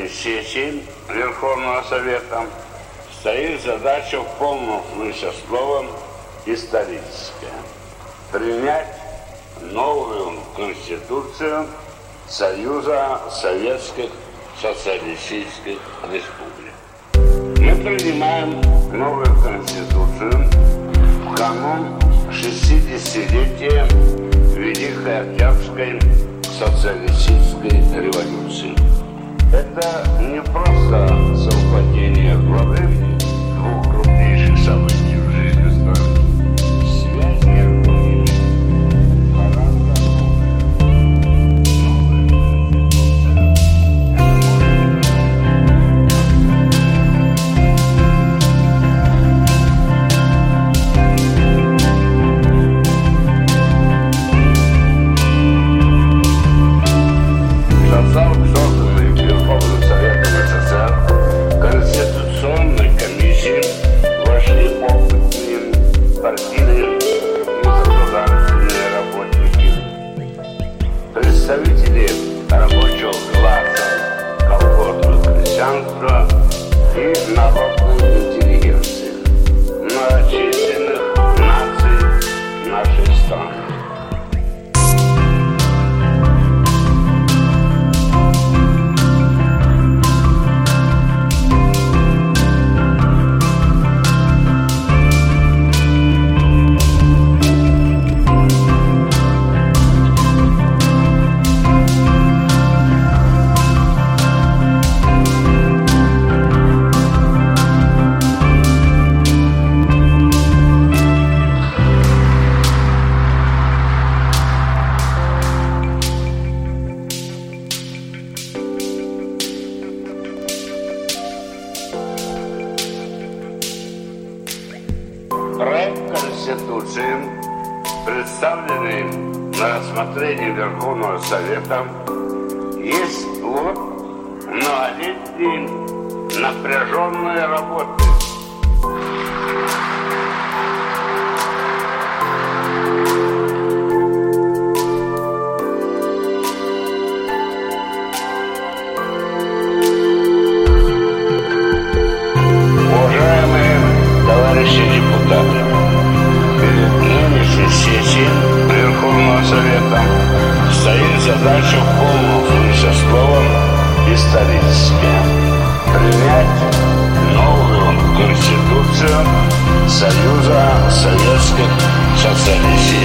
сессии Верховного Совета стоит задача в полном смысле слова историческая – принять новую Конституцию Союза Советских Социалистических Республик. Мы принимаем новую Конституцию в канун 60-летия Великой Октябрьской социалистической революции. Это не просто совпадение главы двух крупнейших событий в жизни страны. Связь между ними гораздо Конституционной комиссии вошли опытные партийные и государственные работники, представители рабочего класса, колхозного крестьянства и народной интеллигенции, многочисленных наций нашей страны. Проект Конституции, представленный на рассмотрение Верховного Совета, есть плод многолетней напряженной работы. Уважаемые товарищи депутаты, перед нынешней сессией Верховного Совета стоит задача в полном смысле слова историческая – принять новую Конституцию Союза Советских Социалистических